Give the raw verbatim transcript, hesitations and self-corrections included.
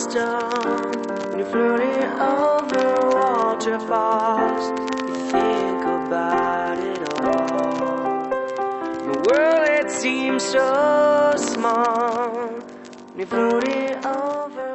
done, when you're floating over waterfalls, you think about it all. The world, it seems so small when you're floating over